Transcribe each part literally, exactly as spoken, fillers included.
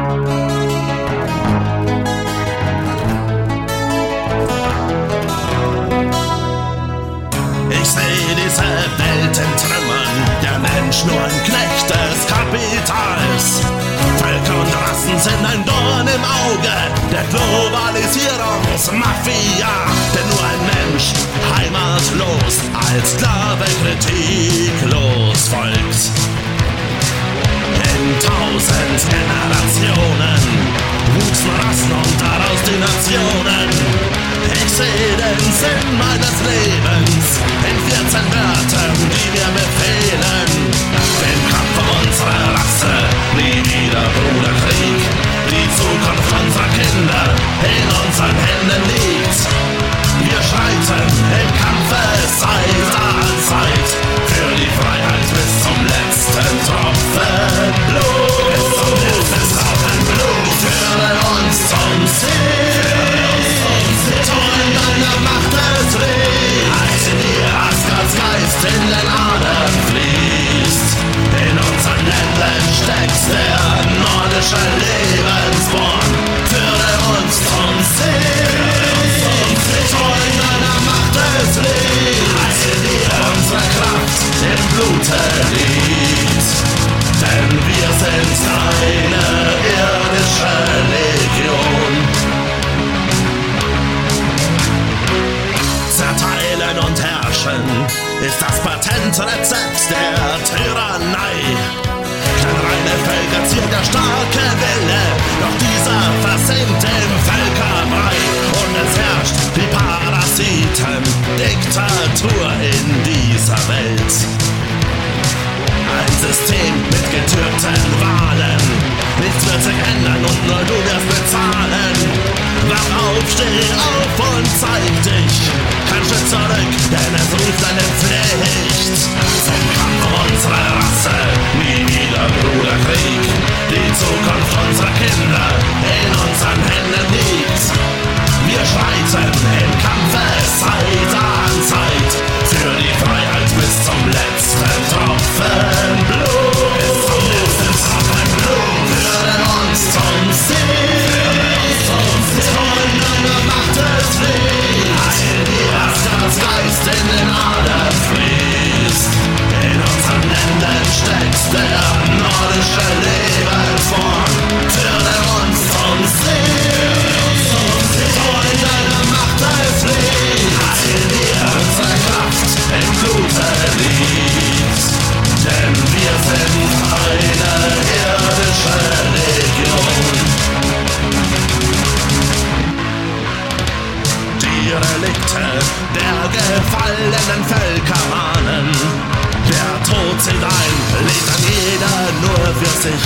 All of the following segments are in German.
Ich seh diese Welt in Trümmern, der Mensch nur ein Knecht des Kapitals. Völker und Rassen sind ein Dorn im Auge der Globalisierungsmafia. Denn nur ein Mensch, heimatlos, als Sklave kritiklos folgt. In tausend Generationen wuchsen Rassen und daraus die Nationen. Ich seh den Sinn meines Lebens in vierzehn Wörtern, die mir befehlen. Den Kampf um unsere Rasse, nie wieder Bruderkrieg. Die Zukunft unserer Kinder in unseren Händen liegt. Wir schreiten im Kampfe Zeit an Zeit für die Freiheit bis zum letzten Tropfen Blut. Bis zum letzten Tropfen Blut. Führe uns zum Ziel. Tun deine Macht es liegt. Als in dir Asgards Geist in den Adern fließt. In unseren Ländern steckt der nordische Lebensborn. Führe uns zum Ziel. Tun deine Macht es liegt. Als in dir unsere Kraft im Blute liegt. Denn wir sind deine irdische Legion. Zerteilen und herrschen ist das Patentrezept der Tyrannei. Kein reine Völker zielt der starke Wille, doch dieser versinkt im Völkerbrei. Und es herrscht die Parasiten-Diktatur in dieser Welt. Ein System mit getürkten Wahlen. Nichts wird sich ändern und nur du wirst bezahlen. Wach auf, steh auf und zeig dich. Kein Schritt zurück, denn es ruft deine Pflicht. Zum Kampf um unsere Rasse, nie wieder Bruderkrieg. Die Zukunft unserer Kinder in unseren Händen liegt. Wir schreiten im Kampfe Zeit an Zeit für die Freiheit bis zum letzten Tropfen Blut. Bis zum letzten Tropfen Blut. Führe uns zum Ziel. Tun deine Macht es liegt. Heil dir Asgards Geist in den Adern fließt. In unseren Ländern steckt der nordische Lebensborn. Führe uns zum Ziel. Tun deine Macht es liegt. Heil dir unsere Kraft im Blute liegt. Denn wir sind eine irdische Legion. Die Relikte der gefallenen Völker mahnen. Der Tod zieht ein, lebt an jeder nur für sich.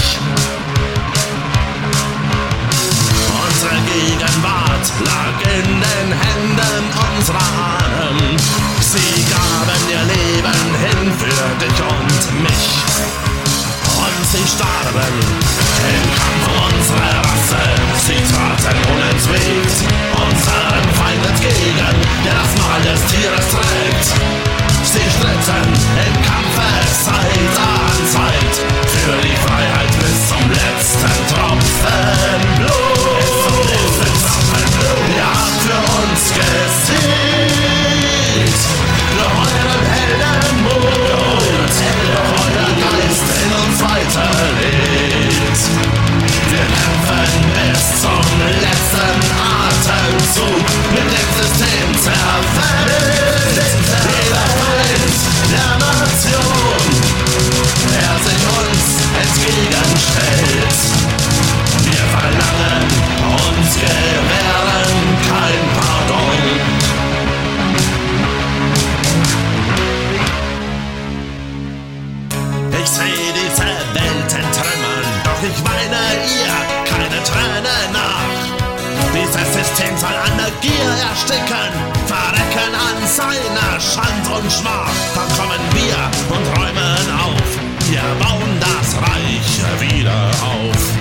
Unsere Gegenwart lag in den Händen unserer Ahnen. Sie gaben ihr Leben hin für dich und mich. Und sie starben im Kampf um unsere Rasse. Sie traten unentwegt unseren Feind entgegen, der das Mal des Tieres trägt. Sie stritten im Kampfe Zeit an Zeit für die Freiheit bis zum letzten Tropfen Blut. Bis zum letzten Tropfen Blut. Ihr habt für uns gesiegt. Durch euren Heldenmut, durch euer Geist in uns weiterlebt. Wir kämpfen bis zum letzten Atemzug mit dem System zerfällt. Jeder Feind der Nation, der sich uns entgegenstellt. Wir verlangen und gewähren kein Pardon. Ich seh diese Welt in Trümmern, doch ich weine ihr keine Träne nach. Dieses System soll an der Gier ersticken, verrecken an seiner Schand und Schmach. Dann kommen wir und räumen auf, wir bauen das Reich wieder auf.